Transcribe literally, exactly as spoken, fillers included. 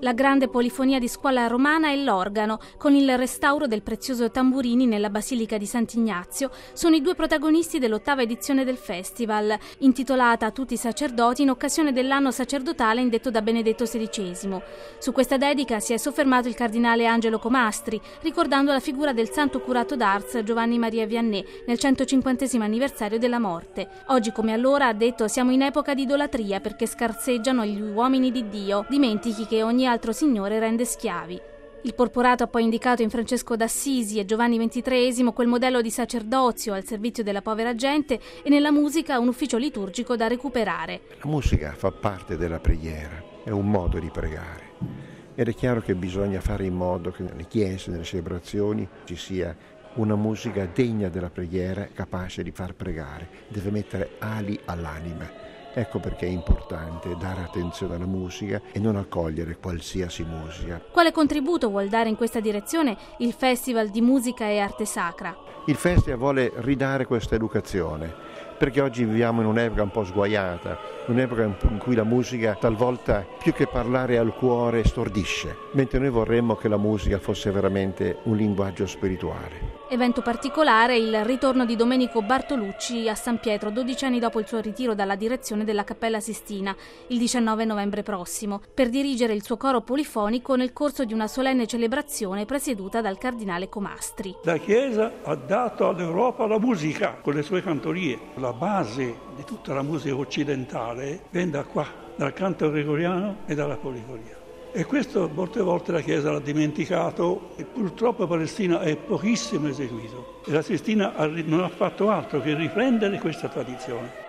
la grande polifonia di Scuola Romana e l'organo, con il restauro del prezioso Tamburini nella Basilica di Sant'Ignazio, sono i due protagonisti dell'ottava edizione del festival, intitolata a tutti i sacerdoti in occasione dell'anno sacerdotale indetto da Benedetto sedicesimo. Su questa dedica si è soffermato il cardinale Angelo Comastri, ricordando la figura del santo curato d'Ars Giovanni Maria Vianney nel centocinquantesimo anniversario della morte. Oggi come allora, ha detto, siamo in epoca di idolatria perché scarseggiano gli uomini di Dio, dimentichi che ogni altro signore rende schiavi. Il porporato ha poi indicato in Francesco d'Assisi e Giovanni ventitreesimo quel modello di sacerdozio al servizio della povera gente e nella musica un ufficio liturgico da recuperare. La musica fa parte della preghiera, è un modo di pregare ed è chiaro che bisogna fare in modo che nelle chiese, nelle celebrazioni ci sia una musica degna della preghiera, capace di far pregare, deve mettere ali all'anima. Ecco perché è importante dare attenzione alla musica e non accogliere qualsiasi musica. Quale contributo vuol dare in questa direzione il Festival di Musica e Arte Sacra? Il Festival vuole ridare questa educazione, perché oggi viviamo in un'epoca un po' sguaiata, un'epoca in cui la musica talvolta più che parlare al cuore stordisce, mentre noi vorremmo che la musica fosse veramente un linguaggio spirituale. Evento particolare il ritorno di Domenico Bartolucci a San Pietro, dodici anni dopo il suo ritiro dalla direzione della Cappella Sistina, il diciannove novembre prossimo, per dirigere il suo coro polifonico nel corso di una solenne celebrazione presieduta dal cardinale Comastri. La Chiesa ha dato all'Europa la musica con le sue cantorie. La base di tutta la musica occidentale viene da qua, dal canto gregoriano e dalla polifonia. E questo molte volte la Chiesa l'ha dimenticato e purtroppo Palestina è pochissimo eseguito. E la Sistina non ha fatto altro che riprendere questa tradizione.